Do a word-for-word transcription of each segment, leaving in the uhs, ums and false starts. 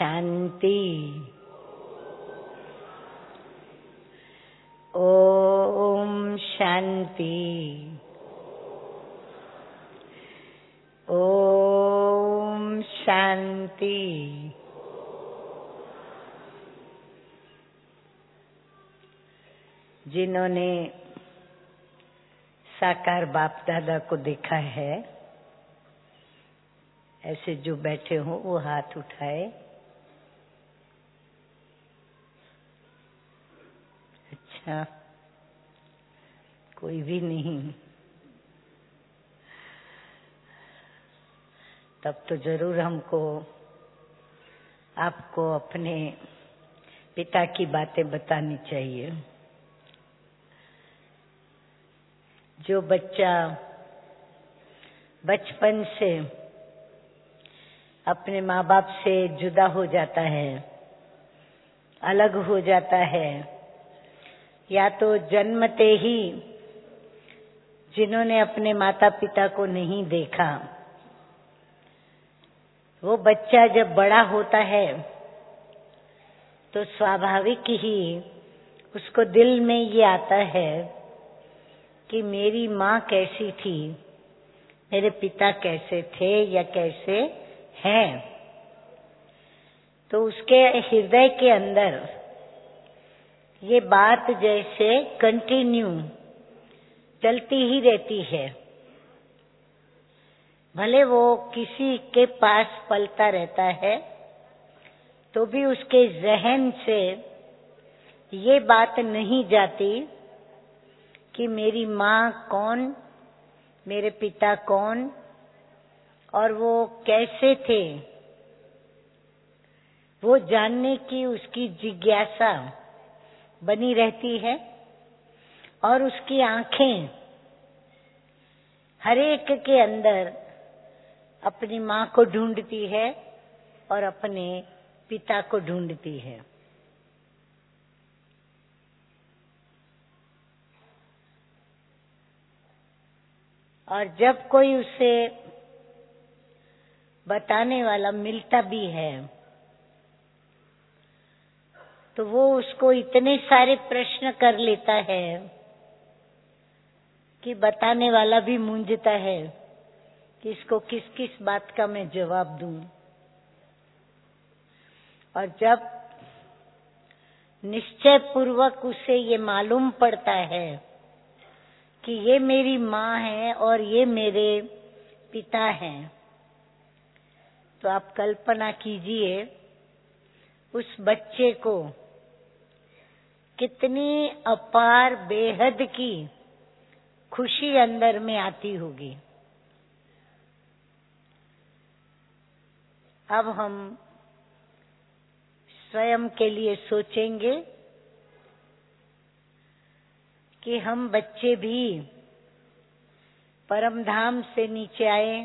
शांति। ओम शांति। ओम शांति। जिन्होंने साकार बाप दादा को देखा है, ऐसे जो बैठे हो वो हाथ उठाए। अच्छा, कोई भी नहीं। तब तो जरूर हमको आपको अपने पिता की बातें बतानी चाहिए। जो बच्चा बचपन से अपने माँ बाप से जुदा हो जाता है, अलग हो जाता है, या तो जन्मते ही जिन्होंने अपने माता पिता को नहीं देखा, वो बच्चा जब बड़ा होता है तो स्वाभाविक ही उसको दिल में ये आता है कि मेरी माँ कैसी थी, मेरे पिता कैसे थे या कैसे हैं। तो उसके हृदय के अंदर ये बात जैसे कंटिन्यू चलती ही रहती है। भले वो किसी के पास पलता रहता है तो भी उसके जहन से ये बात नहीं जाती कि मेरी माँ कौन, मेरे पिता कौन और वो कैसे थे। वो जानने की उसकी जिज्ञासा बनी रहती है और उसकी आंखें हर एक के अंदर अपनी माँ को ढूंढती है और अपने पिता को ढूंढती है। और जब कोई उसे बताने वाला मिलता भी है तो वो उसको इतने सारे प्रश्न कर लेता है कि बताने वाला भी मूंझता है कि इसको किस किस बात का मैं जवाब दूं। और जब निश्चय पूर्वक उसे ये मालूम पड़ता है कि ये मेरी माँ है और ये मेरे पिता हैं, तो आप कल्पना कीजिए उस बच्चे को कितनी अपार बेहद की खुशी अंदर में आती होगी। अब हम स्वयं के लिए सोचेंगे कि हम बच्चे भी परम धाम से नीचे आए,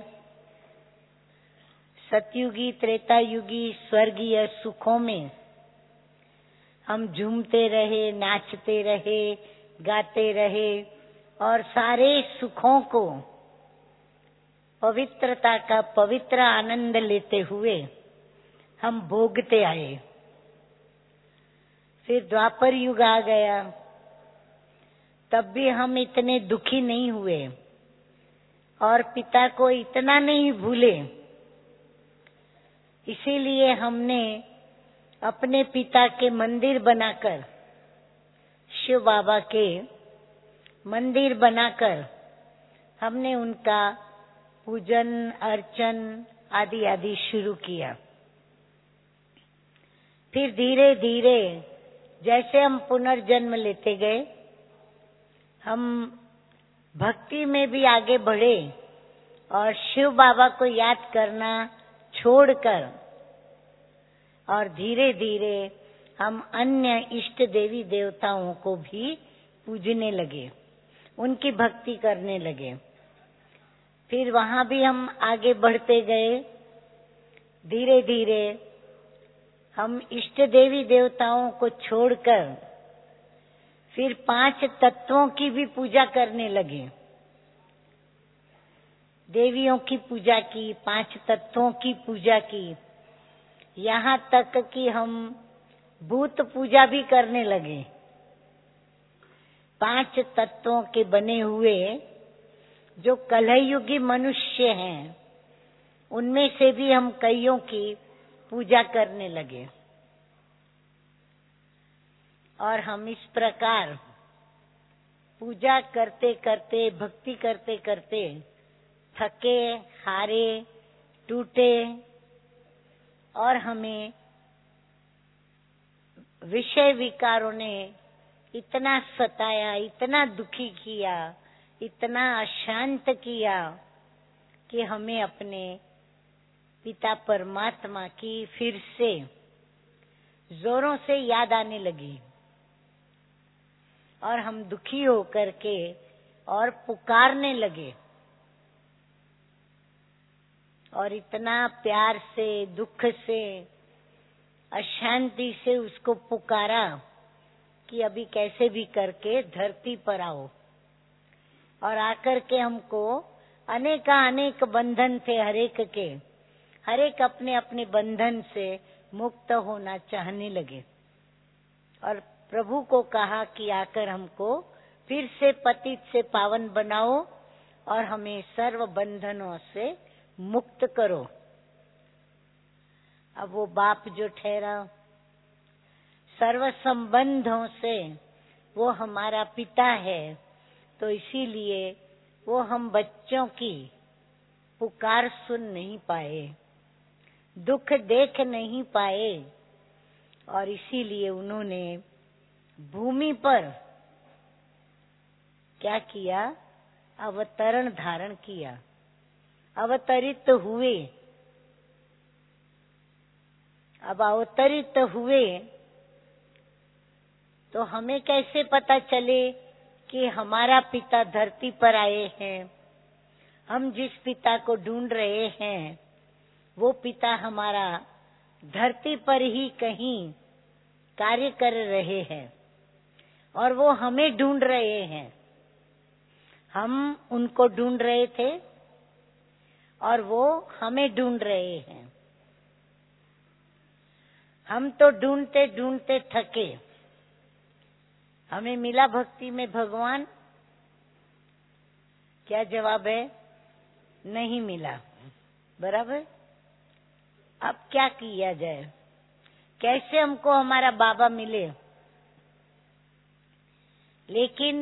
सतयुगी त्रेता युगी स्वर्गीय सुखों में हम झूमते रहे, नाचते रहे, गाते रहे और सारे सुखों को पवित्रता का पवित्र आनंद लेते हुए हम भोगते आए। फिर द्वापर युग आ गया, तब भी हम इतने दुखी नहीं हुए और पिता को इतना नहीं भूले। इसीलिए हमने अपने पिता के मंदिर बनाकर, शिव बाबा के मंदिर बनाकर हमने उनका पूजन अर्चन आदि आदि शुरू किया। फिर धीरे धीरे जैसे हम पुनर्जन्म लेते गए, हम भक्ति में भी आगे बढ़े और शिव बाबा को याद करना छोड़कर और धीरे धीरे हम अन्य इष्ट देवी देवताओं को भी पूजने लगे, उनकी भक्ति करने लगे। फिर वहां भी हम आगे बढ़ते गए। धीरे धीरे हम इष्ट देवी देवताओं को छोड़कर फिर पांच तत्वों की भी पूजा करने लगे। देवियों की पूजा की, पांच तत्वों की पूजा की, यहाँ तक कि हम भूत पूजा भी करने लगे। पांच तत्वों के बने हुए जो कलयुगी मनुष्य हैं, उनमें से भी हम कईयों की पूजा करने लगे। और हम इस प्रकार पूजा करते करते, भक्ति करते करते थके, हारे, टूटे और हमें विषय विकारों ने इतना सताया, इतना दुखी किया, इतना अशांत किया कि हमें अपने पिता परमात्मा की फिर से जोरों से याद आने लगी और हम दुखी होकर के और पुकारने लगे और इतना प्यार से, दुख से, अशांति से उसको पुकारा कि अभी कैसे भी करके धरती पर आओ। और आकर के हमको अनेका अनेक बंधन थे हरेक के, हरेक अपने अपने बंधन से मुक्त होना चाहने लगे और प्रभु को कहा कि आकर हमको फिर से पतित से पावन बनाओ और हमें सर्व बंधनों से मुक्त करो। अब वो बाप जो ठहरा सर्व संबंधों से, वो हमारा पिता है, तो इसीलिए वो हम बच्चों की पुकार सुन नहीं पाए, दुख देख नहीं पाए और इसीलिए उन्होंने भूमि पर क्या किया? अवतरण धारण किया, अवतरित हुए। अब अवतरित हुए तो हमें कैसे पता चले कि हमारा पिता धरती पर आए हैं? हम जिस पिता को ढूंढ रहे हैं वो पिता हमारा धरती पर ही कहीं कार्य कर रहे हैं और वो हमें ढूंढ रहे हैं। हम उनको ढूंढ रहे थे और वो हमें ढूंढ रहे हैं। हम तो ढूंढते ढूंढते थके, हमें मिला भक्ति में भगवान? क्या जवाब है? नहीं मिला। बराबर। अब क्या किया जाए? कैसे हमको हमारा बाबा मिले? लेकिन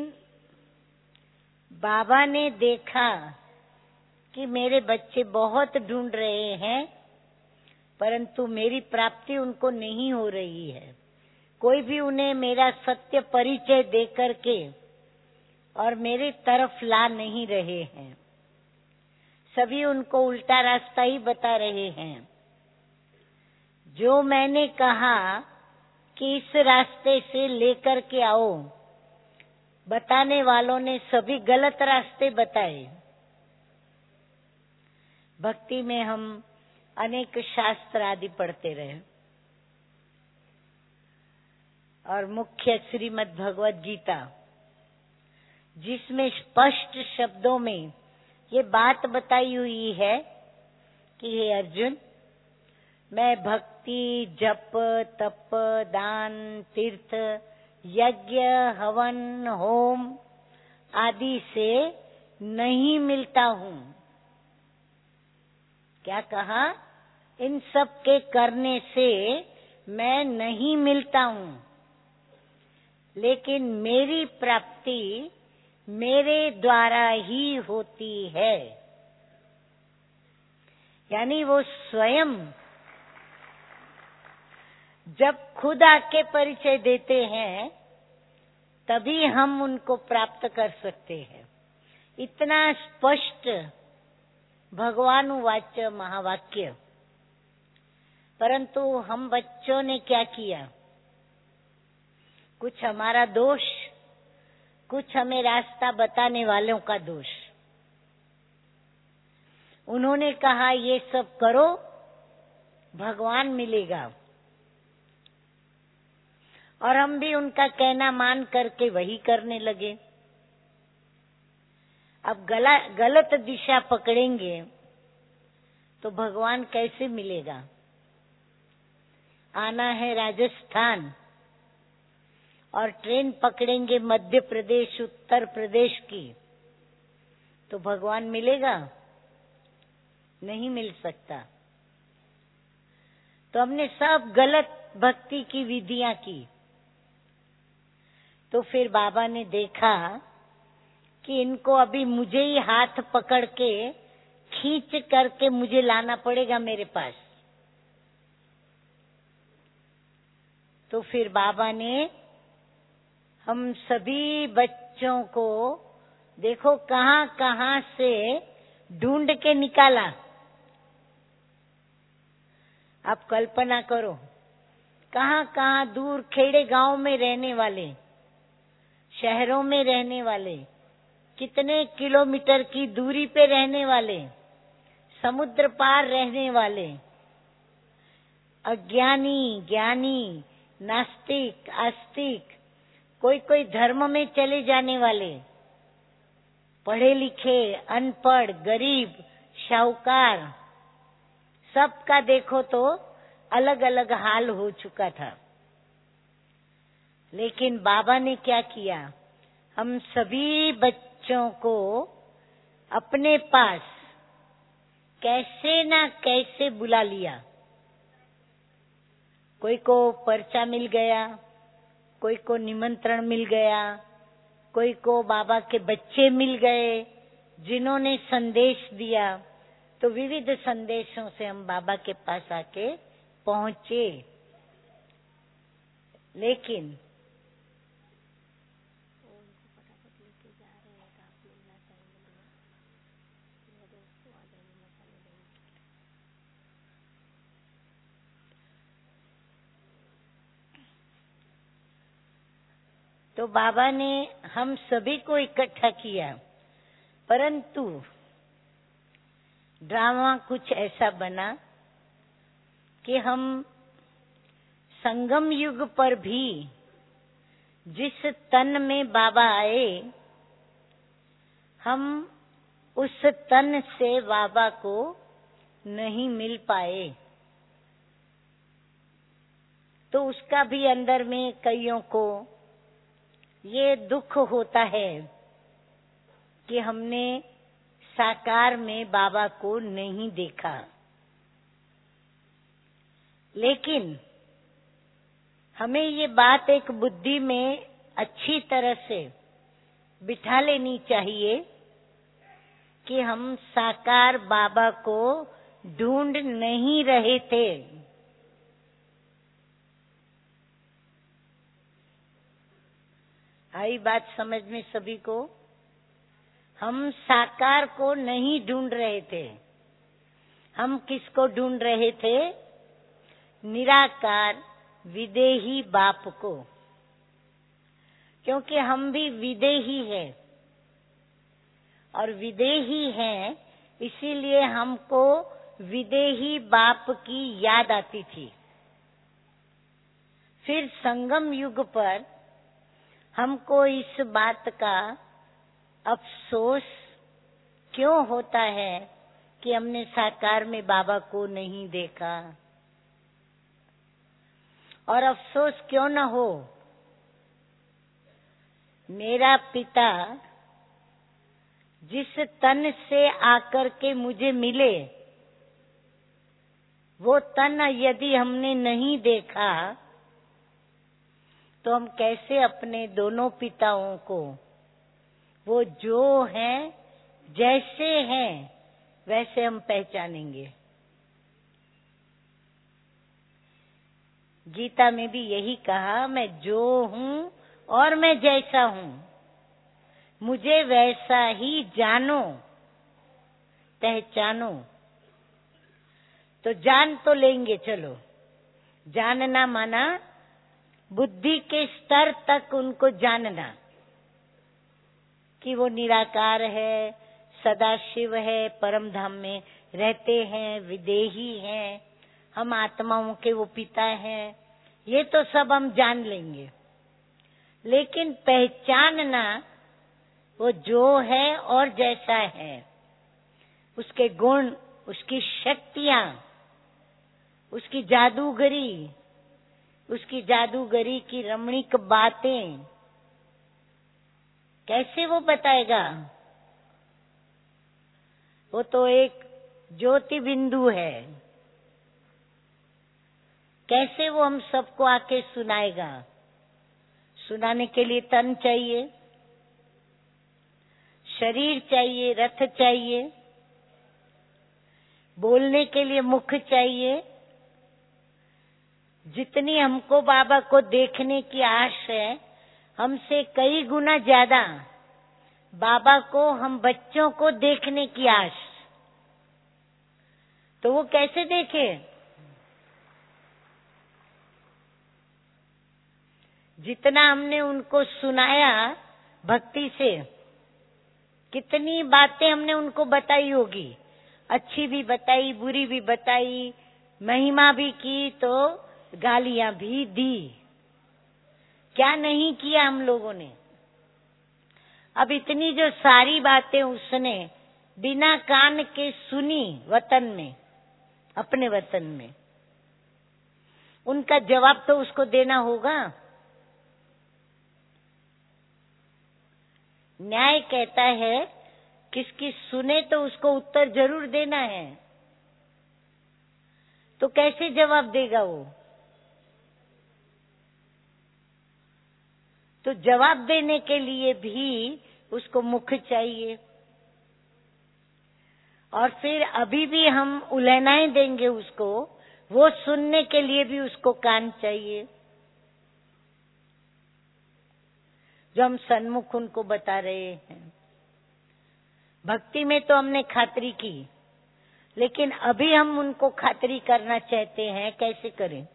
बाबा ने देखा कि मेरे बच्चे बहुत ढूंढ रहे हैं, परंतु मेरी प्राप्ति उनको नहीं हो रही है। कोई भी उन्हें मेरा सत्य परिचय दे करके और मेरे तरफ ला नहीं रहे हैं। सभी उनको उल्टा रास्ता ही बता रहे हैं। जो मैंने कहा कि इस रास्ते से लेकर के आओ, बताने वालों ने सभी गलत रास्ते बताए। भक्ति में हम अनेक शास्त्र आदि पढ़ते रहे और मुख्य श्रीमद् भगवत गीता, जिसमें स्पष्ट शब्दों में ये बात बताई हुई है कि हे अर्जुन, मैं भक्ति, जप, तप, दान, तीर्थ, यज्ञ, हवन, होम आदि से नहीं मिलता हूँ। क्या कहा? इन सब के करने से मैं नहीं मिलता हूँ, लेकिन मेरी प्राप्ति मेरे द्वारा ही होती है। यानी वो स्वयं जब खुद आके परिचय देते हैं तभी हम उनको प्राप्त कर सकते हैं। इतना स्पष्ट भगवान वाच्य महावाक्य। परंतु हम बच्चों ने क्या किया? कुछ हमारा दोष, कुछ हमें रास्ता बताने वालों का दोष। उन्होंने कहा ये सब करो, भगवान मिलेगा, और हम भी उनका कहना मान करके वही करने लगे। अब गला गलत दिशा पकड़ेंगे तो भगवान कैसे मिलेगा? आना है राजस्थान और ट्रेन पकड़ेंगे मध्य प्रदेश उत्तर प्रदेश की, तो भगवान मिलेगा? नहीं मिल सकता। तो हमने सब गलत भक्ति की विधियां की। तो फिर बाबा ने देखा कि इनको अभी मुझे ही हाथ पकड़ के खींच करके मुझे लाना पड़ेगा मेरे पास। तो फिर बाबा ने हम सभी बच्चों को देखो कहाँ कहाँ से ढूंढ के निकाला। आप कल्पना करो, कहाँ कहाँ दूर खेड़े गांव में रहने वाले, शहरों में रहने वाले, कितने किलोमीटर की दूरी पे रहने वाले, समुद्र पार रहने वाले, अज्ञानी, ज्ञानी, नास्तिक, आस्तिक, कोई कोई धर्म में चले जाने वाले, पढ़े लिखे, अनपढ़, गरीब, शाहूकार, सबका देखो तो अलग अलग हाल हो चुका था। लेकिन बाबा ने क्या किया, हम सभी बच्चों को अपने पास कैसे ना कैसे बुला लिया। कोई को पर्चा मिल गया, कोई को निमंत्रण मिल गया, कोई को बाबा के बच्चे मिल गए जिन्होंने संदेश दिया। तो विविध संदेशों से हम बाबा के पास आके पहुंचे। लेकिन तो बाबा ने हम सभी को इकट्ठा किया, परंतु ड्रामा कुछ ऐसा बना कि हम संगम युग पर भी जिस तन में बाबा आए, हम उस तन से बाबा को नहीं मिल पाए। तो उसका भी अंदर में कईयों को ये दुख होता है कि हमने साकार में बाबा को नहीं देखा। लेकिन हमें ये बात एक बुद्धि में अच्छी तरह से बिठा लेनी चाहिए कि हम साकार बाबा को ढूंढ नहीं रहे थे। आई बात समझ में सभी को? हम साकार को नहीं ढूंढ रहे थे। हम किसको ढूंढ रहे थे? निराकार विदेही बाप को। क्योंकि हम भी विदेही हैं और विदेही हैं, इसीलिए हमको विदेही बाप की याद आती थी। फिर संगम युग पर हमको इस बात का अफसोस क्यों होता है कि हमने साकार में बाबा को नहीं देखा। और अफसोस क्यों न हो, मेरा पिता जिस तन से आकर के मुझे मिले, वो तन यदि हमने नहीं देखा तो हम कैसे अपने दोनों पिताओं को, वो जो हैं जैसे हैं वैसे हम पहचानेंगे। गीता में भी यही कहा, मैं जो हूँ और मैं जैसा हूँ, मुझे वैसा ही जानो पहचानो। तो जान तो लेंगे, चलो। जानना माना बुद्धि के स्तर तक उनको जानना कि वो निराकार है, सदाशिव है, परम धाम में रहते हैं, विदेही हैं, हम आत्माओं के वो पिता हैं, ये तो सब हम जान लेंगे। लेकिन पहचानना वो जो है और जैसा है, उसके गुण, उसकी शक्तियां, उसकी जादूगरी, उसकी जादूगरी की रमणीक बातें कैसे वो बताएगा? वो तो एक ज्योति बिंदु है, कैसे वो हम सबको आके सुनाएगा? सुनाने के लिए तन चाहिए, शरीर चाहिए, रथ चाहिए, बोलने के लिए मुख चाहिए। जितनी हमको बाबा को देखने की आश है, हमसे कई गुना ज्यादा बाबा को, हम बच्चों को देखने की आश। तो वो कैसे देखे? जितना हमने उनको सुनाया भक्ति से, कितनी बातें हमने उनको बताई होगी, अच्छी भी बताई, बुरी भी बताई, महिमा भी की तो गालियां भी दी। क्या नहीं किया हम लोगों ने? अब इतनी जो सारी बातें उसने बिना कान के सुनी वतन में, अपने वतन में, उनका जवाब तो उसको देना होगा। न्याय कहता है किसकी सुने तो उसको उत्तर जरूर देना है। तो कैसे जवाब देगा वो? तो जवाब देने के लिए भी उसको मुख चाहिए, और फिर अभी भी हम उलहनाएं देंगे उसको, वो सुनने के लिए भी उसको कान चाहिए, जो हम सन्मुख उनको बता रहे हैं। भक्ति में तो हमने खातरी की, लेकिन अभी हम उनको खातरी करना चाहते हैं, कैसे करें?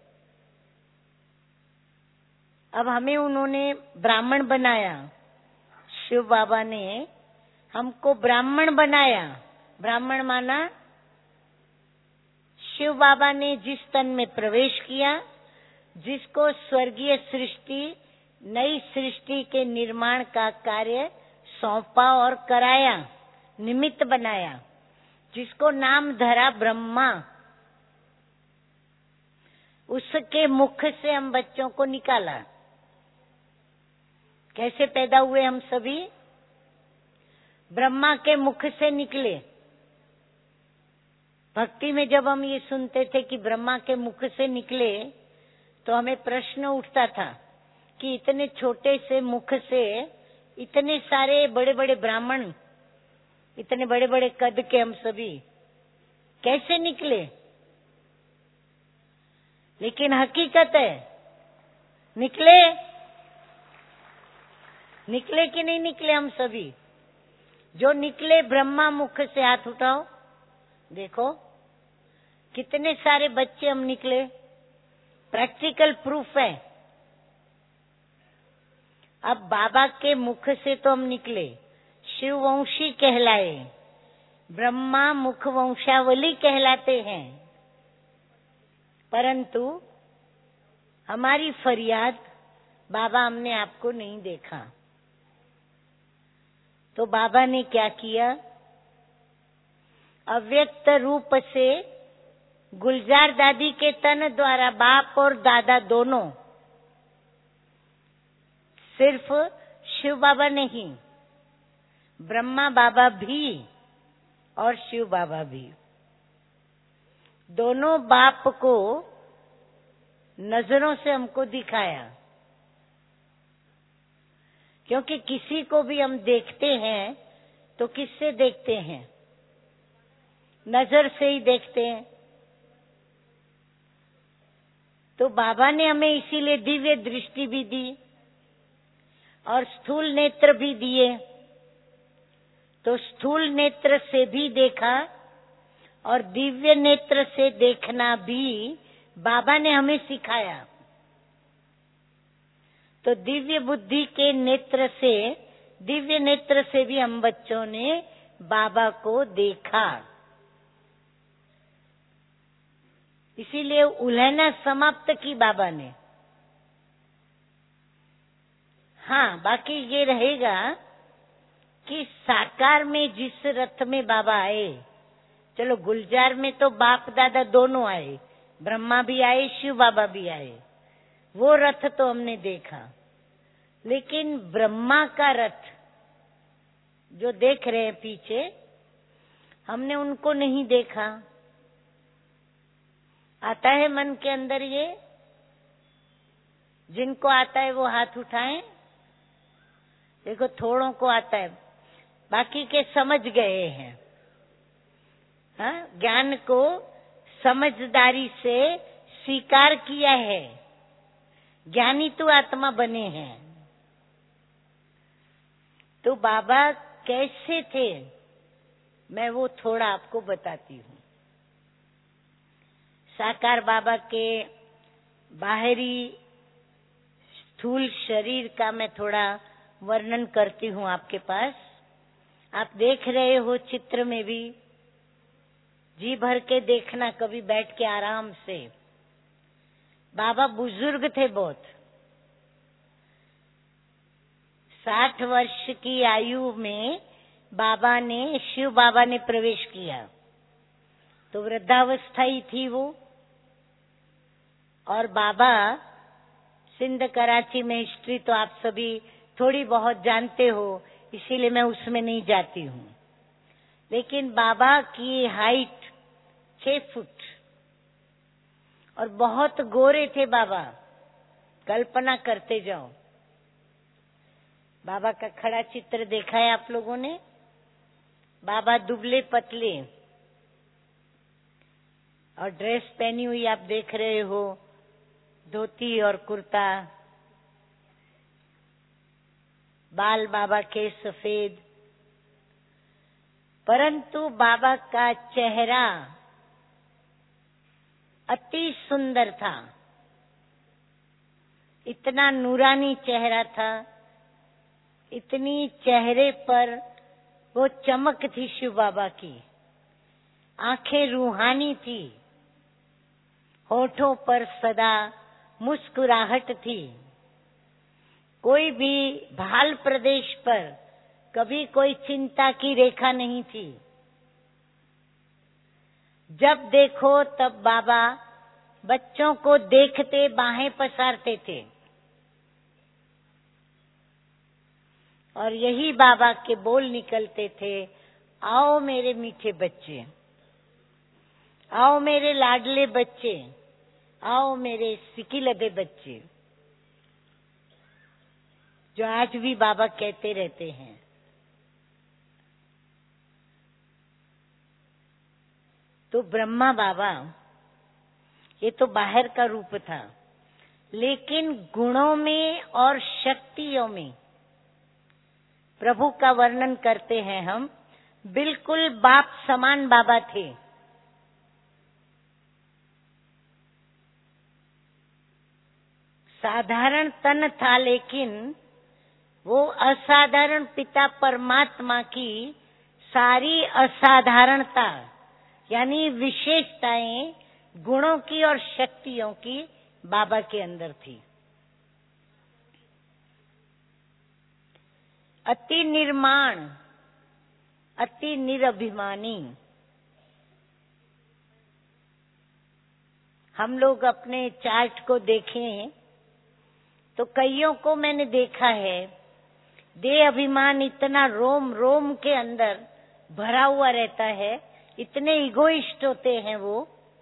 अब हमें उन्होंने ब्राह्मण बनाया, शिव बाबा ने हमको ब्राह्मण बनाया। ब्राह्मण माना शिव बाबा ने जिस तन में प्रवेश किया, जिसको स्वर्गीय सृष्टि, नई सृष्टि के निर्माण का कार्य सौंपा और कराया, निमित्त बनाया, जिसको नाम धरा ब्रह्मा, उसके मुख से हम बच्चों को निकाला। कैसे पैदा हुए हम सभी? ब्रह्मा के मुख से निकले। भक्ति में जब हम ये सुनते थे कि ब्रह्मा के मुख से निकले, तो हमें प्रश्न उठता था कि इतने छोटे से मुख से इतने सारे बड़े बड़े ब्राह्मण, इतने बड़े बड़े कद के हम सभी कैसे निकले? लेकिन हकीकत है, निकले निकले कि नहीं निकले? हम सभी जो निकले ब्रह्मा मुख से, हाथ उठाओ, देखो कितने सारे बच्चे हम निकले। प्रैक्टिकल प्रूफ है। अब बाबा के मुख से तो हम निकले, शिववंशी कहलाए, ब्रह्मा मुख वंशावली कहलाते हैं, परंतु हमारी फरियाद, बाबा हमने आपको नहीं देखा। तो बाबा ने क्या किया? अव्यक्त रूप से गुलजार दादी के तन द्वारा बाप और दादा दोनों, सिर्फ शिव बाबा नहीं, ब्रह्मा बाबा भी और शिव बाबा भी, दोनों बाप को नजरों से हमको दिखाया। क्योंकि किसी को भी हम देखते हैं तो किससे देखते हैं? नजर से ही देखते हैं। तो बाबा ने हमें इसीलिए दिव्य दृष्टि भी दी और स्थूल नेत्र भी दिए। तो स्थूल नेत्र से भी देखा और दिव्य नेत्र से देखना भी बाबा ने हमें सिखाया। तो दिव्य बुद्धि के नेत्र से, दिव्य नेत्र से भी हम बच्चों ने बाबा को देखा। इसीलिए उलहना समाप्त की बाबा ने। हाँ, बाकी ये रहेगा कि साकार में जिस रथ में बाबा आए, चलो गुलजार में तो बाप दादा दोनों आए, ब्रह्मा भी आए, शिव बाबा भी आए, वो रथ तो हमने देखा, लेकिन ब्रह्मा का रथ जो देख रहे हैं पीछे, हमने उनको नहीं देखा। आता है मन के अंदर ये? जिनको आता है वो हाथ उठाएं। देखो थोड़ों को आता है, बाकी के समझ गए हैं। हाँ, ज्ञान को समझदारी से स्वीकार किया है, ज्ञानी तो आत्मा बने हैं। तो बाबा कैसे थे, मैं वो थोड़ा आपको बताती हूँ। साकार बाबा के बाहरी स्थूल शरीर का मैं थोड़ा वर्णन करती हूँ आपके पास। आप देख रहे हो चित्र में भी, जी भर के देखना, कभी बैठ के आराम से। बाबा बुजुर्ग थे बहुत, साठ वर्ष की आयु में बाबा ने, शिव बाबा ने प्रवेश किया, तो वृद्धावस्था ही थी वो। और बाबा सिंध कराची में हिस्ट्री तो आप सभी थोड़ी बहुत जानते हो, इसीलिए मैं उसमें नहीं जाती हूँ। लेकिन बाबा की हाइट छह फुट और बहुत गोरे थे बाबा, कल्पना करते जाओ। बाबा का खड़ा चित्र देखा है आप लोगों ने? बाबा दुबले पतले और ड्रेस पहनी हुई आप देख रहे हो, धोती और कुर्ता। बाल बाबा के सफेद, परंतु बाबा का चेहरा अति सुंदर था। इतना नूरानी चेहरा था, इतनी चेहरे पर वो चमक थी शिव बाबा की। आंखें रूहानी थी, होठों पर सदा मुस्कुराहट थी। कोई भी भाल प्रदेश पर कभी कोई चिंता की रेखा नहीं थी। जब देखो तब बाबा बच्चों को देखते बाहें पसारते थे, और यही बाबा के बोल निकलते थे, आओ मेरे मीठे बच्चे, आओ मेरे लाडले बच्चे, आओ मेरे सिकिलदे बच्चे, जो आज भी बाबा कहते रहते हैं। तो ब्रह्मा बाबा, ये तो बाहर का रूप था, लेकिन गुणों में और शक्तियों में प्रभु का वर्णन करते हैं हम, बिल्कुल बाप समान बाबा थे। साधारण तन था, लेकिन वो असाधारण पिता परमात्मा की सारी असाधारणता यानी विशेषताएं गुणों की और शक्तियों की बाबा के अंदर थी। अति निर्माण, अति निरभिमानी। हम लोग अपने चार्ट को देखें तो कईयों को मैंने देखा है, देह अभिमान इतना रोम रोम के अंदर भरा हुआ रहता है, इतने इगोइस्ट होते हैं वो।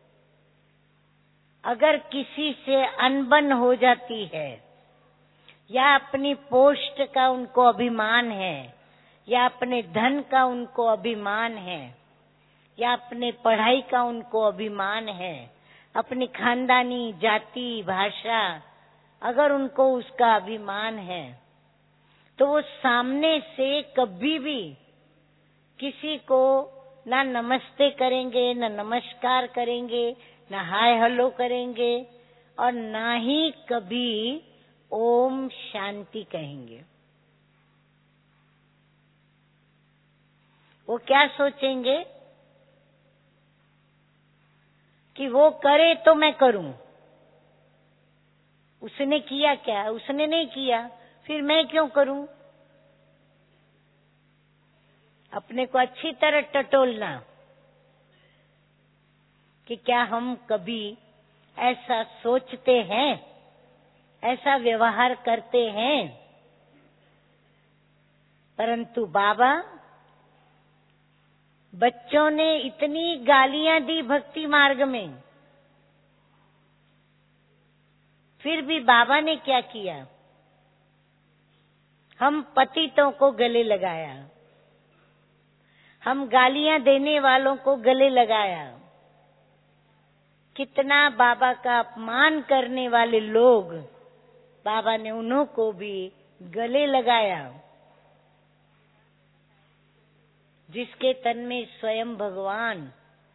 अगर किसी से अनबन हो जाती है, या अपनी पोस्ट का उनको अभिमान है, या अपने धन का उनको अभिमान है, या अपने पढ़ाई का उनको अभिमान है, अपनी खानदानी जाति भाषा अगर उनको उसका अभिमान है, तो वो सामने से कभी भी किसी को ना नमस्ते करेंगे, ना नमस्कार करेंगे, ना हाय हेलो करेंगे, और ना ही कभी ओम शांति कहेंगे। वो क्या सोचेंगे कि वो करे तो मैं करूं, उसने किया क्या, उसने नहीं किया, फिर मैं क्यों करूं। अपने को अच्छी तरह टटोलना कि क्या हम कभी ऐसा सोचते हैं ऐसा व्यवहार करते हैं, परंतु बाबा बच्चों ने इतनी गालियां दी भक्ति मार्ग में, फिर भी बाबा ने क्या किया? हम पतितों को गले लगाया, हम गालियां देने वालों को गले लगाया। कितना बाबा का अपमान करने वाले लोग, बाबा ने उन्हों को भी गले लगाया, जिसके तन में स्वयं भगवान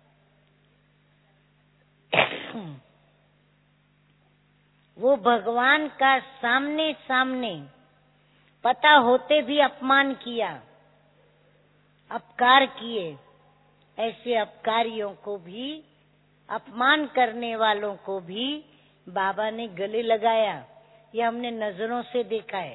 वो भगवान का सामने सामने पता होते भी अपमान किया, अपकार किए। ऐसे अपकारियों को भी, अपमान करने वालों को भी बाबा ने गले लगाया। ये हमने नजरों से देखा है।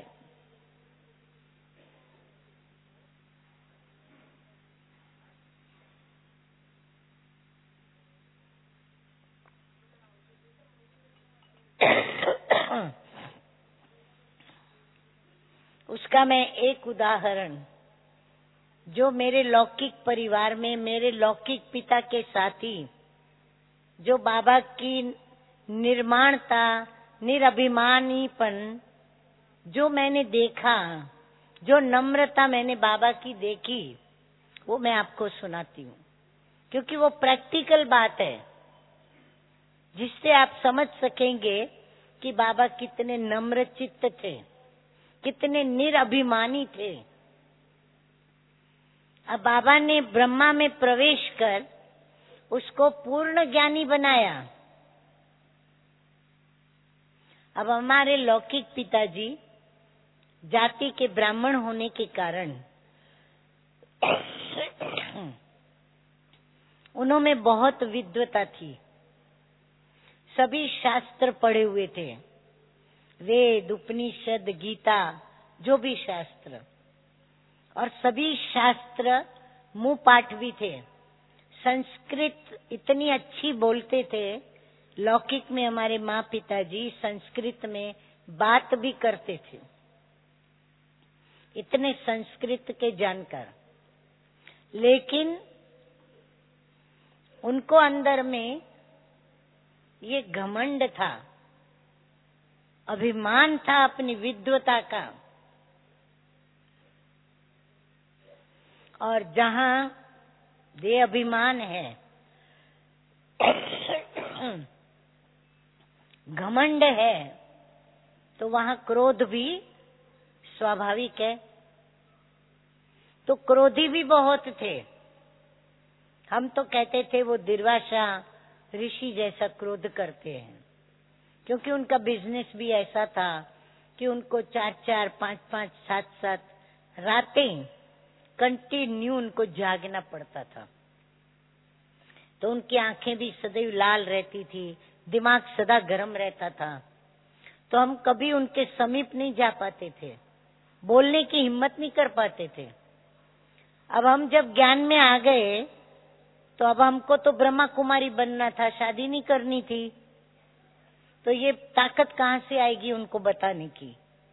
उसका मैं एक उदाहरण, जो मेरे लौकिक परिवार में मेरे लौकिक पिता के साथी, जो बाबा की निर्माणता, निरभिमानीपन जो मैंने देखा, जो नम्रता मैंने बाबा की देखी, वो मैं आपको सुनाती हूँ, क्योंकि वो प्रैक्टिकल बात है जिससे आप समझ सकेंगे कि बाबा कितने नम्र चित्त थे, कितने निरभिमानी थे। अब बाबा ने ब्रह्मा में प्रवेश कर उसको पूर्ण ज्ञानी बनाया। अब हमारे लौकिक पिताजी जाति के ब्राह्मण होने के कारण उन्होंने बहुत विद्वता थी, सभी शास्त्र पढ़े हुए थे, वेद, उपनिषद, गीता, जो भी शास्त्र, और सभी शास्त्र मुंह पाठ भी थे। संस्कृत इतनी अच्छी बोलते थे, लौकिक में हमारे माँ पिताजी संस्कृत में बात भी करते थे, इतने संस्कृत के जानकार। लेकिन उनको अंदर में ये घमंड था, अभिमान था अपनी विद्वता का। और जहाँ ये अभिमान है, घमंड है, तो वहाँ क्रोध भी स्वाभाविक है। तो क्रोधी भी बहुत थे। हम तो कहते थे वो दुर्वासा ऋषि जैसा क्रोध करते हैं, क्योंकि उनका बिजनेस भी ऐसा था कि उनको चार चार पांच पांच सात सात रातें कंटिन्यू उनको जागना पड़ता था। तो उनकी आंखें भी सदैव लाल रहती थी, दिमाग सदा गर्म रहता था। तो हम कभी उनके समीप नहीं जा पाते थे, बोलने की हिम्मत नहीं कर पाते थे। अब हम जब ज्ञान में आ गए तो अब हमको तो ब्रह्मा कुमारी बनना था, शादी नहीं करनी थी। तो ये ताकत कहाँ से आएगी उनको बताने की?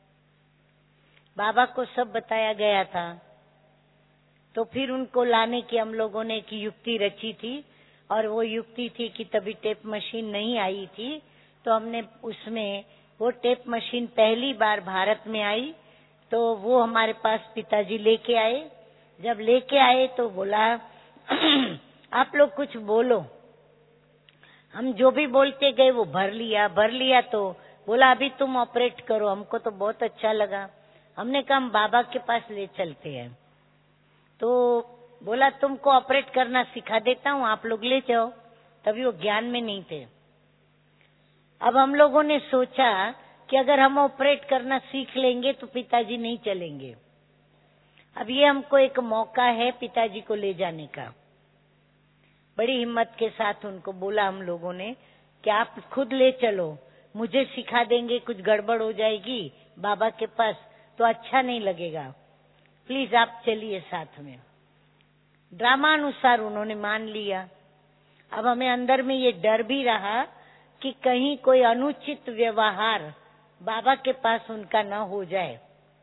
बाबा को सब बताया गया था। तो फिर उनको लाने की हम लोगों ने एक युक्ति रची थी, और वो युक्ति थी कि तभी टेप मशीन नहीं आई थी। तो हमने उसमें वो टेप मशीन पहली बार भारत में आई, तो वो हमारे पास पिताजी लेके आए। जब लेके आए तो बोला आप लोग कुछ बोलो। हम जो भी बोलते गए वो भर लिया भर लिया तो बोला अभी तुम ऑपरेट करो। हमको तो बहुत अच्छा लगा। हमने कहा हम बाबा के पास ले चलते हैं। तो बोला तुमको ऑपरेट करना सिखा देता हूँ, आप लोग ले जाओ। तभी वो ज्ञान में नहीं थे। अब हम लोगों ने सोचा कि अगर हम ऑपरेट करना सीख लेंगे तो पिताजी नहीं चलेंगे। अब ये हमको एक मौका है पिताजी को ले जाने का। बड़ी हिम्मत के साथ उनको बोला हम लोगों ने कि आप खुद ले चलो, मुझे सिखा देंगे, कुछ गड़बड़ हो जाएगी बाबा के पास तो अच्छा नहीं लगेगा, प्लीज आप चलिए साथ में। ड्रामानुसार उन्होंने मान लिया। अब हमें अंदर में ये डर भी रहा कि कहीं कोई अनुचित व्यवहार बाबा के पास उनका न हो जाए।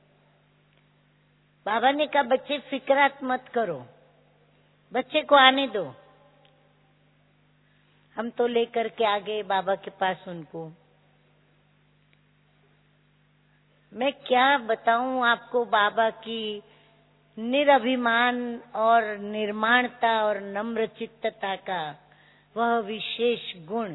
बाबा ने कहा बच्चे फिक्रात मत करो, बच्चे को आने दो। हम तो लेकर के आ गए बाबा के पास उनको। मैं क्या बताऊं आपको बाबा की निरभिमान और निर्माणता और नम्र चित्तता का वह विशेष गुण।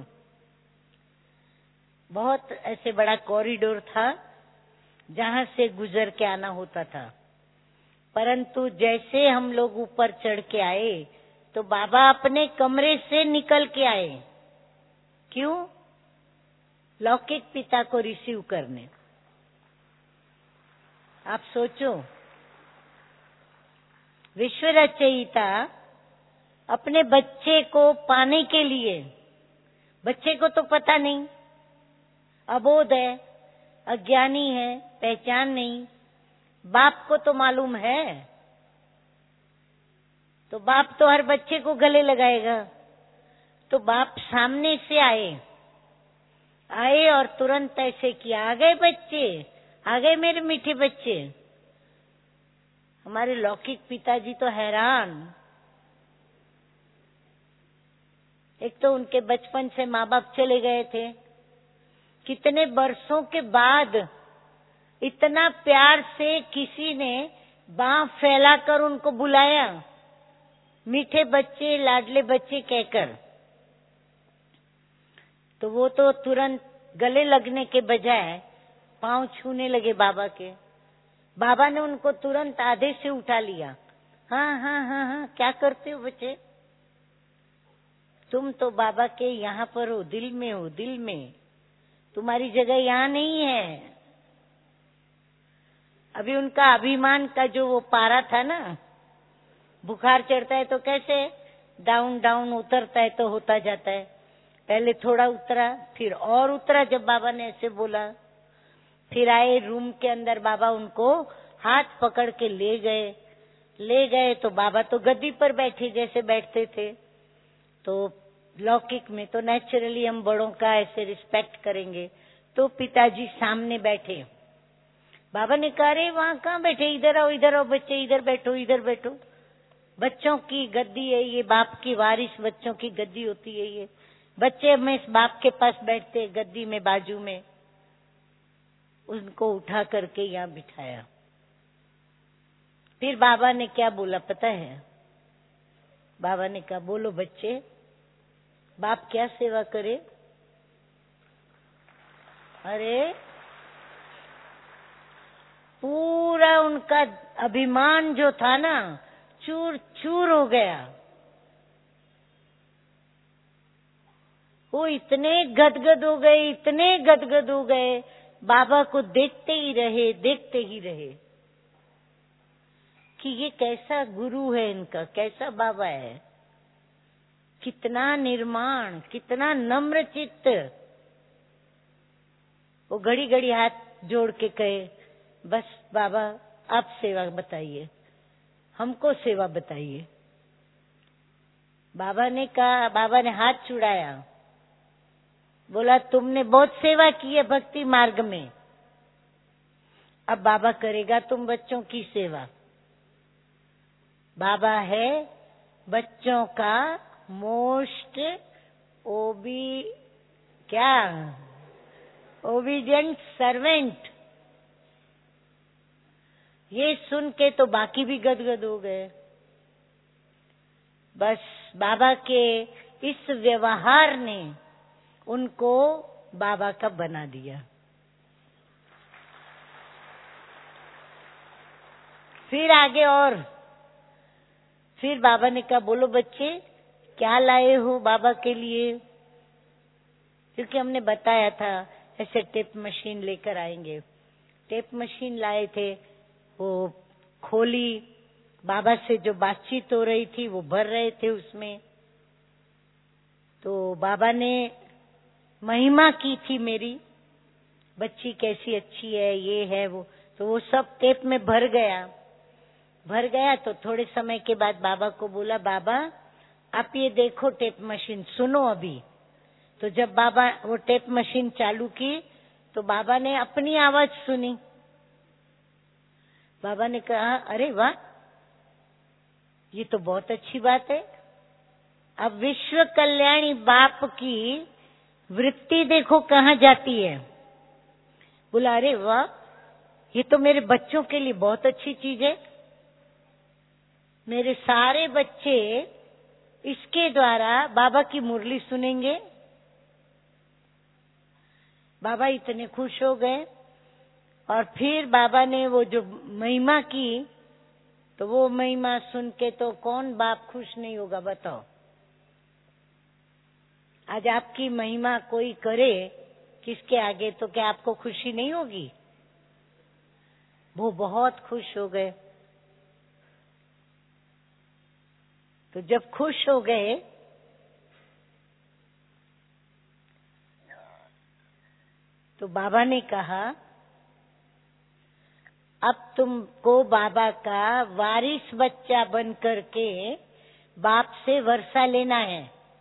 बहुत ऐसे बड़ा कॉरिडोर था जहां से गुजर के आना होता था, परंतु जैसे हम लोग ऊपर चढ़ के आए तो बाबा अपने कमरे से निकल के आए। क्यों? लौकिक पिता को रिसीव करने। आप सोचो, विश्व रचयिता अपने बच्चे को पाने के लिए, बच्चे को तो पता नहीं, अबोध है, अज्ञानी है, पहचान नहीं, बाप को तो मालूम है, तो बाप तो हर बच्चे को गले लगाएगा। तो बाप सामने से आए आए और तुरंत ऐसे किया, आ गए बच्चे, आ गए मेरे मीठे बच्चे। हमारे लौकिक पिताजी तो हैरान। एक तो उनके बचपन से माँ बाप चले गए थे, कितने बरसों के बाद इतना प्यार से किसी ने बाँह फैलाकर उनको बुलाया, मीठे बच्चे, लाडले बच्चे कहकर। तो वो तो तुरंत गले लगने के बजाय पांव छूने लगे बाबा के। बाबा ने उनको तुरंत आधे से उठा लिया। हाँ हाँ हाँ हाँ, क्या करते हो बच्चे? तुम तो बाबा के यहाँ पर हो, दिल में हो, दिल में। तुम्हारी जगह यहाँ नहीं है। अभी उनका अभिमान का जो वो पारा था ना, बुखार चढ़ता है तो कैसे डाउन डाउन उतरता है तो होता जाता है। पहले थोड़ा उतरा, फिर और उतरा जब बाबा ने ऐसे बोला। फिर आए रूम के अंदर, बाबा उनको हाथ पकड़ के ले गए ले गए तो बाबा तो गद्दी पर बैठे जैसे बैठते थे। तो लौकिक में तो नेचुरली हम बड़ों का ऐसे रिस्पेक्ट करेंगे, तो पिताजी सामने बैठे। बाबा ने कहा, अरे वहाँ कहाँ बैठे, इधर आओ, इधर आओ बच्चे, इधर बैठो, इधर बैठो। बच्चों की गद्दी है ये, बाप की वारिस बच्चों की गद्दी होती है ये। बच्चे हमेशा बाप के पास बैठते गद्दी में, बाजू में। उनको उठा करके यहाँ बिठाया। फिर बाबा ने क्या बोला पता है? बाबा ने कहा, बोलो बच्चे, बाप क्या सेवा करे? अरे पूरा उनका अभिमान जो था ना, चूर चूर हो गया। वो इतने गदगद हो गए, इतने गदगद हो गए, बाबा को देखते ही रहे, देखते ही रहे कि ये कैसा गुरु है इनका, कैसा बाबा है, कितना निर्माण, कितना नम्र चित्त। वो घड़ी घड़ी हाथ जोड़ के कहे, बस बाबा आप सेवा बताइए, हमको सेवा बताइए। बाबा ने कहा, बाबा ने हाथ छुड़ाया, बोला तुमने बहुत सेवा की है भक्ति मार्ग में, अब बाबा करेगा तुम बच्चों की सेवा। बाबा है बच्चों का मोस्ट ओबी क्या ओबीडियंट सर्वेंट। ये सुन के तो बाकी भी गदगद हो गए। बस बाबा के इस व्यवहार ने उनको बाबा का बना दिया। फिर आगे और फिर बाबा ने कहा, बोलो बच्चे क्या लाए हो बाबा के लिए? क्योंकि हमने बताया था ऐसे टेप मशीन लेकर आएंगे। टेप मशीन लाए थे, वो खोली, बाबा से जो बातचीत हो रही थी वो भर रहे थे उसमें। तो बाबा ने महिमा की थी मेरी, बच्ची कैसी अच्छी है, ये है वो, तो वो सब टेप में भर गया भर गया तो थोड़े समय के बाद बाबा को बोला, बाबा आप ये देखो टेप मशीन, सुनो अभी। तो जब बाबा वो टेप मशीन चालू की तो बाबा ने अपनी आवाज सुनी। बाबा ने कहा, अरे वाह, ये तो बहुत अच्छी बात है। अब विश्व कल्याणी बाप की वृत्ति देखो कहाँ जाती है। बोला, अरे वाह, ये तो मेरे बच्चों के लिए बहुत अच्छी चीज है। मेरे सारे बच्चे इसके द्वारा बाबा की मुरली सुनेंगे। बाबा इतने खुश हो गए। और फिर बाबा ने वो जो महिमा की, तो वो महिमा सुन के तो कौन बाप खुश नहीं होगा, बताओ। आज आपकी महिमा कोई करे किसके आगे, तो क्या आपको खुशी नहीं होगी? वो बहुत खुश हो गए। तो जब खुश हो गए तो बाबा ने कहा, अब तुमको बाबा का वारिस बच्चा बन करके बाप से वर्षा लेना है।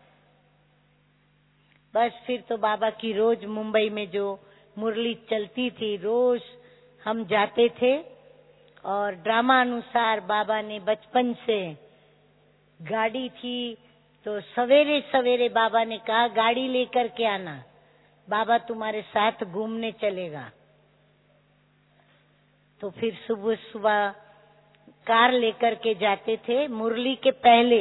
बस फिर तो बाबा की रोज मुंबई में जो मुरली चलती थी, रोज हम जाते थे। और ड्रामा अनुसार बाबा ने बचपन से, गाड़ी थी तो सवेरे सवेरे बाबा ने कहा, गाड़ी लेकर के आना, बाबा तुम्हारे साथ घूमने चलेगा। तो फिर सुबह सुबह कार लेकर के जाते थे। मुरली के पहले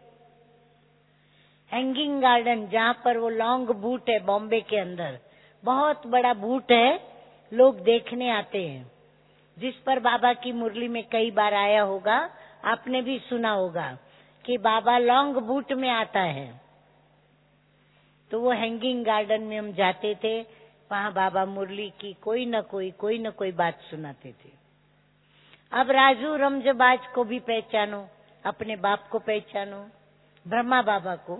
हैंगिंग गार्डन, जहाँ पर वो लॉन्ग बूट है बॉम्बे के अंदर, बहुत बड़ा बूट है, लोग देखने आते हैं, जिस पर बाबा की मुरली में कई बार आया होगा, आपने भी सुना होगा कि बाबा लॉन्ग बूट में आता है। तो वो हैंगिंग गार्डन में हम जाते थे, वहाँ बाबा मुरली की कोई न कोई कोई न कोई बात सुनाते थे। अब राजू रमजबाज को भी पहचानो, अपने बाप को पहचानो, ब्रह्मा बाबा को।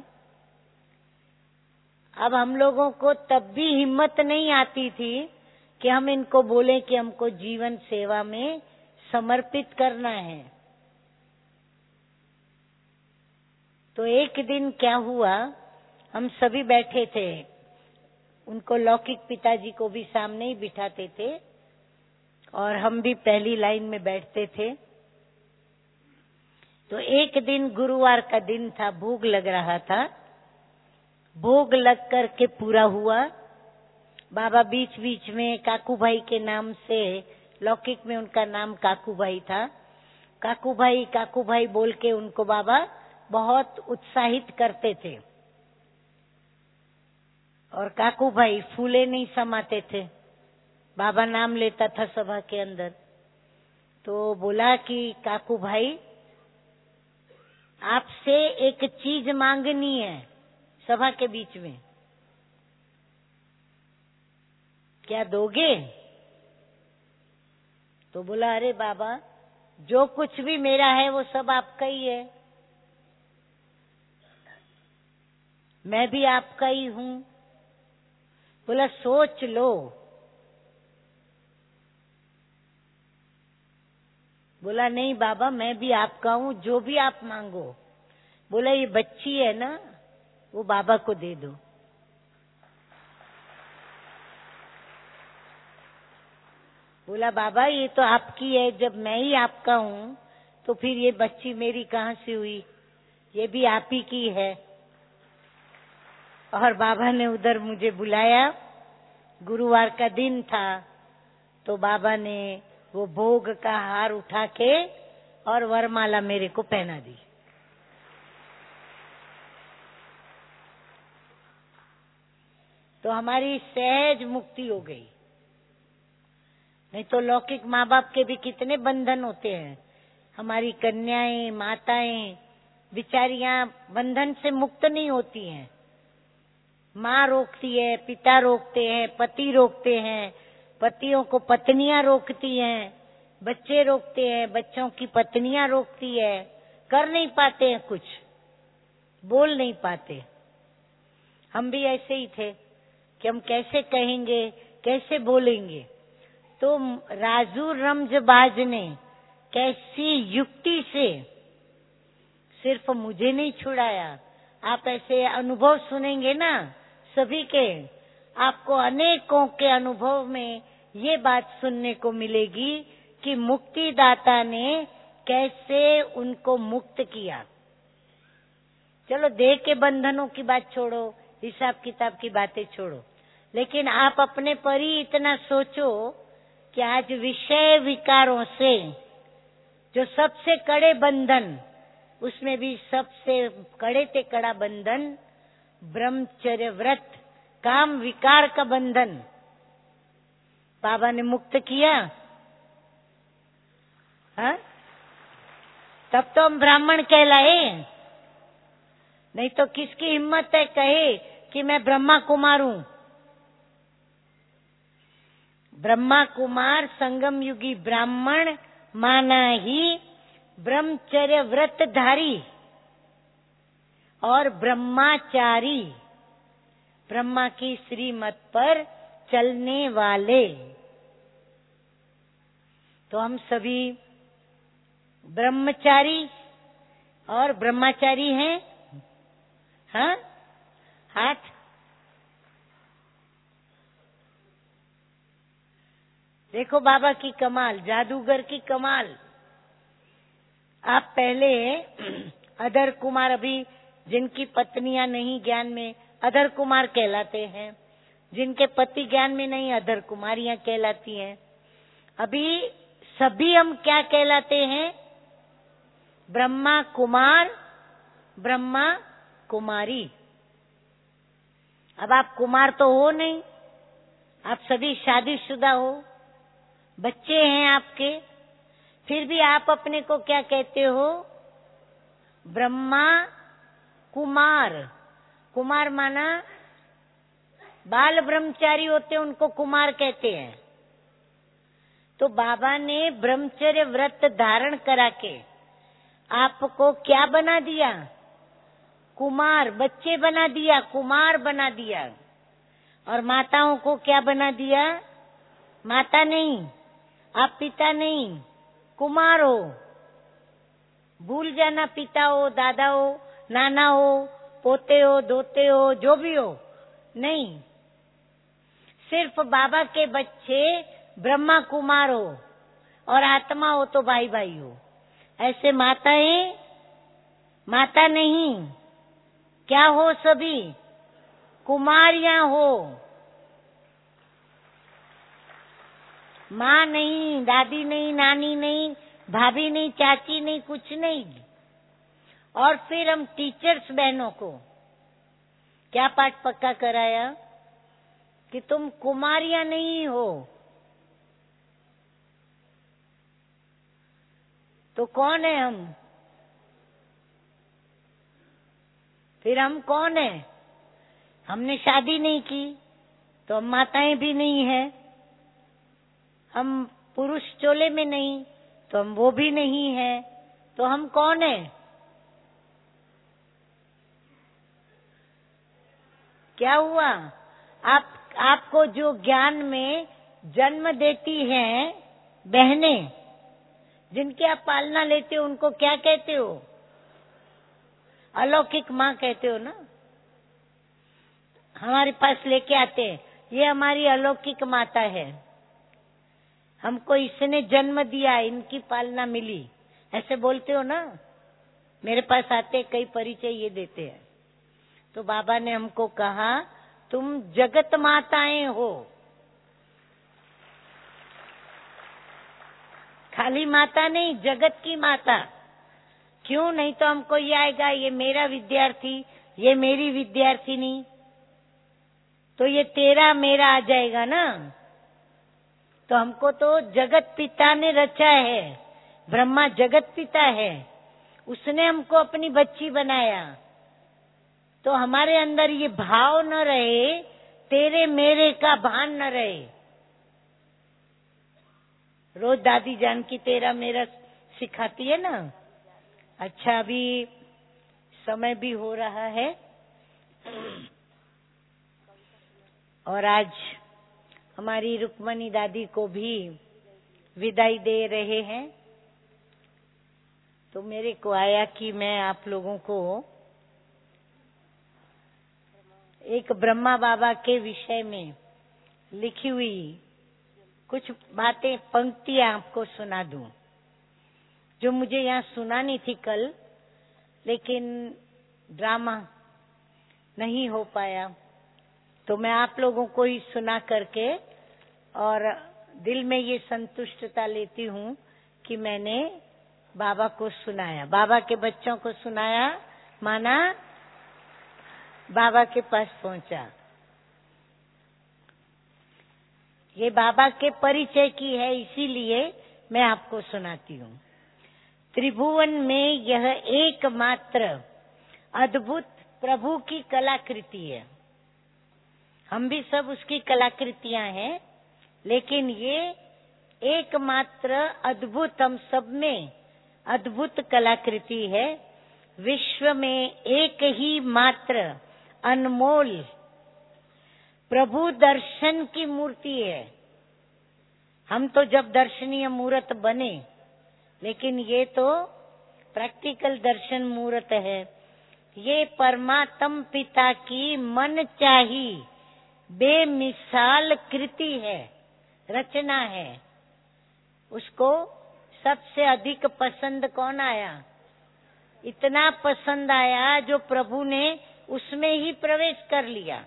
अब हम लोगों को तब भी हिम्मत नहीं आती थी कि हम इनको बोलें कि हमको जीवन सेवा में समर्पित करना है। तो एक दिन क्या हुआ, हम सभी बैठे थे, उनको लौकिक पिताजी को भी सामने ही बिठाते थे और हम भी पहली लाइन में बैठते थे। तो एक दिन गुरुवार का दिन था, भोग लग रहा था। भोग लग कर के पूरा हुआ। बाबा बीच बीच में काकू भाई के नाम से, लौकिक में उनका नाम काकू भाई था, काकू भाई काकू भाई बोल के उनको बाबा बहुत उत्साहित करते थे। और काकू भाई फूले नहीं समाते थे, बाबा नाम लेता था सभा के अंदर। तो बोला कि काकू भाई, आपसे एक चीज मांगनी है सभा के बीच में, क्या दोगे? तो बोला, अरे बाबा, जो कुछ भी मेरा है वो सब आपका ही है, मैं भी आपका ही हूँ। बोला, सोच लो। बोला, नहीं बाबा, मैं भी आपका हूँ, जो भी आप मांगो। बोला, ये बच्ची है ना, वो बाबा को दे दो। बोला, बाबा ये तो आपकी है, जब मैं ही आपका हूँ तो फिर ये बच्ची मेरी कहाँ से हुई, ये भी आप ही की है। और बाबा ने उधर मुझे बुलाया, गुरुवार का दिन था, तो बाबा ने वो भोग का हार उठा के और वरमाला मेरे को पहना दी। तो हमारी सहज मुक्ति हो गई। नहीं तो लौकिक माँ बाप के भी कितने बंधन होते हैं। हमारी कन्याएं, माताएं बिचारियां बंधन से मुक्त नहीं होती हैं। माँ रोकती है, पिता रोकते हैं, पति रोकते हैं, पतियों को पत्नियां रोकती हैं, बच्चे रोकते हैं, बच्चों की पत्नियां रोकती है। कर नहीं पाते हैं, कुछ बोल नहीं पाते। हम भी ऐसे ही थे कि हम कैसे कहेंगे, कैसे बोलेंगे। तो राजू रमजबाज ने कैसी युक्ति से सिर्फ मुझे नहीं छुड़ाया, आप ऐसे अनुभव सुनेंगे ना सभी के, आपको अनेकों के अनुभव में ये बात सुनने को मिलेगी कि मुक्तिदाता ने कैसे उनको मुक्त किया। चलो देह के बंधनों की बात छोड़ो, हिसाब किताब की बातें छोड़ो, लेकिन आप अपने पर ही इतना सोचो कि आज विषय विकारों से जो सबसे कड़े बंधन, उसमें भी सबसे कड़े से कड़ा बंधन ब्रह्मचर्य व्रत, काम विकार का बंधन बाबा ने मुक्त किया। हाँ? तब तो हम ब्राह्मण कहलाए, नहीं तो किसकी हिम्मत है कहे कि मैं ब्रह्मा कुमार हूँ। ब्रह्मा कुमार संगम युगी ब्राह्मण माना ही ब्रह्मचर्य व्रतधारी और ब्रह्माचारी, ब्रह्मा की श्रीमत पर चलने वाले। तो हम सभी ब्रह्मचारी और ब्रह्माचारी हैं। हाँ, हाथ। देखो बाबा की कमाल, जादूगर की कमाल। आप पहले अधर कुमार, अभी जिनकी पत्नियां नहीं ज्ञान में, अधर कुमार कहलाते हैं। जिनके पति ज्ञान में नहीं, अधर कुमारियां कहलाती हैं। अभी सभी हम क्या कहलाते हैं? ब्रह्मा कुमार, ब्रह्मा कुमारी। अब आप कुमार तो हो नहीं, आप सभी शादीशुदा हो, बच्चे हैं आपके, फिर भी आप अपने को क्या कहते हो? ब्रह्मा कुमार। कुमार माना बाल ब्रह्मचारी होते, उनको कुमार कहते हैं। तो बाबा ने ब्रह्मचर्य व्रत धारण करा के आपको क्या बना दिया? कुमार, बच्चे बना दिया, कुमार बना दिया। और माताओं को क्या बना दिया? माता नहीं, आप पिता नहीं, कुमार हो। भूल जाना पिता हो, दादा हो, नाना हो, पोते हो, दोते हो, जो भी हो, नहीं। सिर्फ बाबा के बच्चे ब्रह्मा कुमार हो और आत्मा हो तो भाई भाई हो। ऐसे माताएं, माता नहीं, क्या हो? सभी कुमारियां हो। माँ नहीं, दादी नहीं, नानी नहीं, भाभी नहीं, चाची नहीं, कुछ नहीं। और फिर हम टीचर्स बहनों को क्या पाठ पक्का कराया कि तुम कुमारियां नहीं हो। तो कौन है हम? फिर हम कौन है? हमने शादी नहीं की तो हम माताएं भी नहीं है। हम पुरुष चोले में नहीं तो हम वो भी नहीं है। तो हम कौन है? क्या हुआ? आप आपको जो ज्ञान में जन्म देती हैं बहनें, जिनकी आप पालना लेते हो, उनको क्या कहते हो? अलौकिक माँ कहते हो ना। हमारे पास लेके आते हैं, ये हमारी अलौकिक माता है, हमको इसने जन्म दिया, इनकी पालना मिली, ऐसे बोलते हो ना। मेरे पास आते कई परिचय ये देते हैं। तो बाबा ने हमको कहा तुम जगत माताएं हो, खाली माता नहीं, जगत की माता। क्यों? नहीं तो हमको ये आएगा, ये मेरा विद्यार्थी, ये मेरी विद्यार्थिनी, तो ये तेरा मेरा आ जाएगा ना। तो हमको तो जगत पिता ने रचा है, ब्रह्मा जगत पिता है, उसने हमको अपनी बच्ची बनाया। तो हमारे अंदर ये भाव न रहे, तेरे मेरे का भान न रहे। रोज दादी जान की तेरा मेरा सिखाती है ना। अच्छा, अभी समय भी हो रहा है और आज हमारी रुक्मणी दादी को भी विदाई दे रहे हैं। तो मेरे को आया कि मैं आप लोगों को एक ब्रह्मा बाबा के विषय में लिखी हुई कुछ बातें, पंक्तियां आपको सुना दूं, जो मुझे यहाँ सुनानी थी कल, लेकिन ड्रामा नहीं हो पाया, तो मैं आप लोगों को ही सुना करके और दिल में ये संतुष्टता लेती हूँ कि मैंने बाबा को सुनाया, बाबा के बच्चों को सुनाया, माना बाबा के पास पहुंचा। ये बाबा के परिचय की है, इसीलिए मैं आपको सुनाती हूँ। त्रिभुवन में यह एकमात्र अद्भुत प्रभु की कलाकृति है। हम भी सब उसकी कलाकृतियां हैं, लेकिन ये एकमात्र अद्भुत, हम सब में अद्भुत कलाकृति है। विश्व में एक ही मात्र अनमोल प्रभु दर्शन की मूर्ति है। हम तो जब दर्शनीय मूर्त बने, लेकिन ये तो प्रैक्टिकल दर्शन मूर्त है। ये परमात्म पिता की मन चाही बेमिसाल कृति है, रचना है। उसको सबसे अधिक पसंद कौन आया? इतना पसंद आया जो प्रभु ने उसमें ही प्रवेश कर लिया।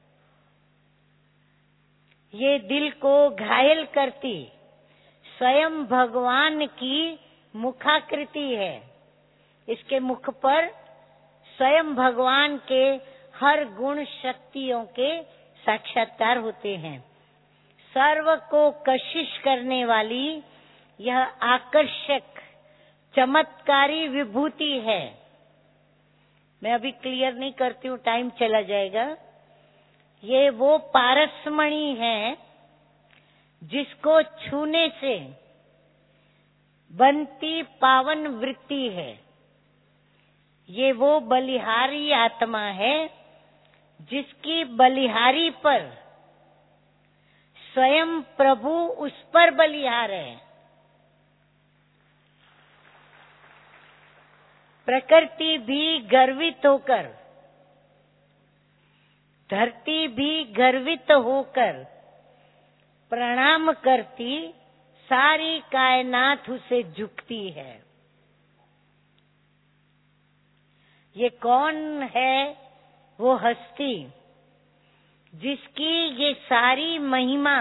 ये दिल को घायल करती स्वयं भगवान की मुखाकृति है। इसके मुख पर स्वयं भगवान के हर गुण शक्तियों के साक्षात्कार होते हैं। सर्व को कशिश करने वाली यह आकर्षक चमत्कारी विभूति है। मैं अभी क्लियर नहीं करती हूँ, टाइम चला जाएगा। ये वो पारसमणि है जिसको छूने से बनती पावन वृत्ति है। ये वो बलिहारी आत्मा है जिसकी बलिहारी पर स्वयं प्रभु उस पर बलिहार है। प्रकृति भी गर्वित होकर, धरती भी गर्वित होकर प्रणाम करती, सारी कायनात उसे झुकती है। ये कौन है? वो हस्ती जिसकी ये सारी महिमा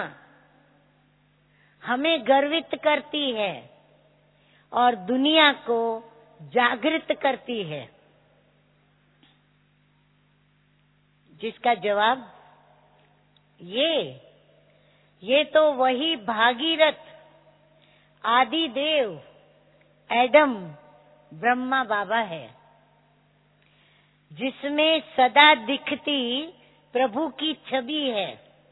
हमें गर्वित करती है और दुनिया को जागृत करती है। जिसका जवाब ये ये तो वही भागीरथ आदि देव एडम ब्रह्मा बाबा है, जिसमें सदा दिखती प्रभु की छवि है।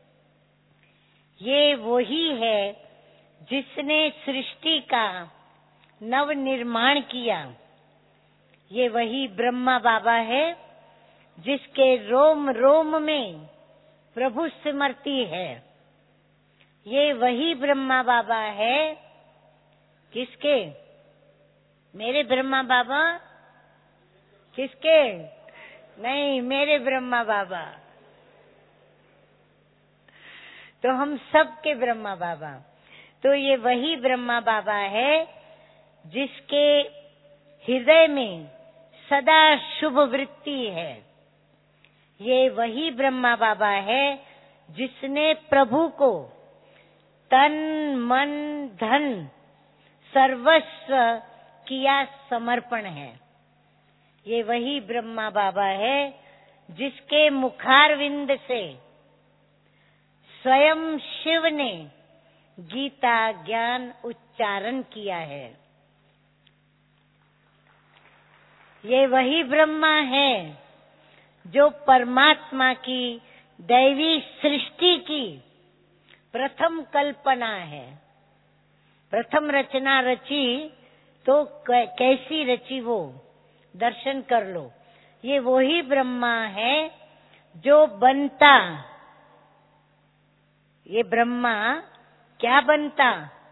ये वही है जिसने सृष्टि का नव निर्माण किया। ये वही ब्रह्मा बाबा है जिसके रोम रोम में प्रभु सिमरती है। ये वही ब्रह्मा बाबा है, किसके? मेरे ब्रह्मा बाबा? किसके? नहीं, मेरे ब्रह्मा बाबा। तो हम सबके ब्रह्मा बाबा। तो ये वही ब्रह्मा बाबा है जिसके हृदय में सदा शुभ वृत्ति है। ये वही ब्रह्मा बाबा है जिसने प्रभु को तन मन धन सर्वस्व किया समर्पण है। ये वही ब्रह्मा बाबा है जिसके मुखारविंद से स्वयं शिव ने गीता ज्ञान उच्चारण किया है। ये वही ब्रह्मा है जो परमात्मा की दैवी सृष्टि की प्रथम कल्पना है। प्रथम रचना रची तो कैसी रची वो दर्शन कर लो। ये वही ब्रह्मा है जो बनता, ये ब्रह्मा क्या बनता?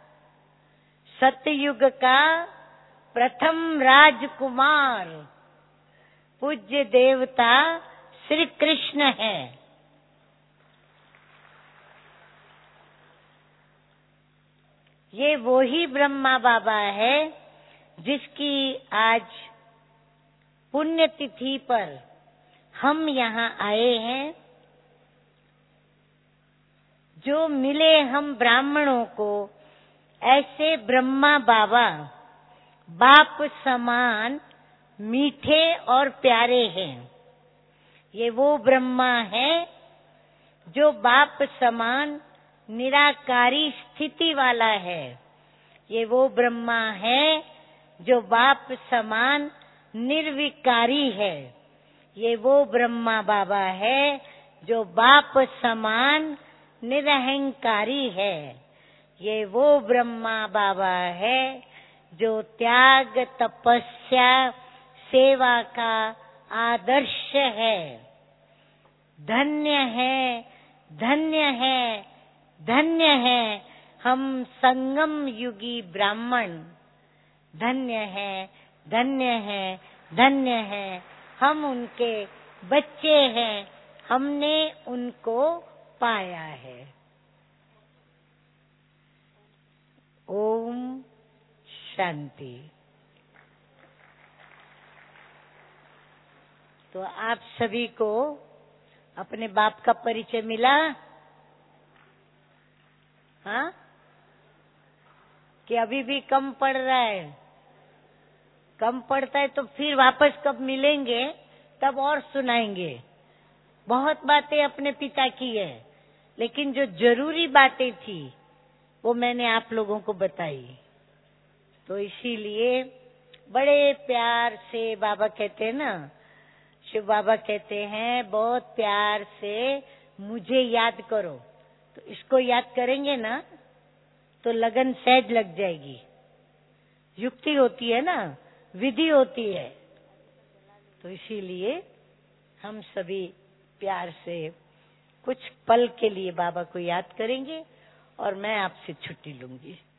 सतयुग का प्रथम राजकुमार, पूज्य देवता श्री कृष्ण है। ये वो ही ब्रह्मा बाबा है जिसकी आज पुण्यतिथि पर हम यहाँ आए हैं। जो मिले हम ब्राह्मणों को ऐसे ब्रह्मा बाबा बाप समान मीठे और प्यारे हैं। ये वो ब्रह्मा है जो बाप समान निराकारी स्थिति वाला है। ये वो ब्रह्मा है जो बाप समान निर्विकारी है। ये वो ब्रह्मा बाबा है जो बाप समान निरहंकारी है। ये वो ब्रह्मा बाबा है जो त्याग तपस्या सेवा का आदर्श है। धन्य है, धन्य है, धन्य है हम संगम युगी ब्राह्मण। धन्य है, धन्य है, धन्य है हम उनके बच्चे हैं। हमने उनको पाया है। ओम शांति। तो आप सभी को अपने बाप का परिचय मिला? हाँ? कि अभी भी कम पड़ रहा है? कम पड़ता है तो फिर वापस कब मिलेंगे तब और सुनाएंगे। बहुत बातें अपने पिता की है, लेकिन जो जरूरी बातें थी वो मैंने आप लोगों को बताई। तो इसीलिए बड़े प्यार से बाबा कहते हैं ना, शिव बाबा कहते हैं बहुत प्यार से मुझे याद करो। तो इसको याद करेंगे ना तो लगन सहज लग जाएगी। युक्ति होती है ना, विधि होती है। तो इसीलिए हम सभी प्यार से कुछ पल के लिए बाबा को याद करेंगे और मैं आपसे छुट्टी लूंगी।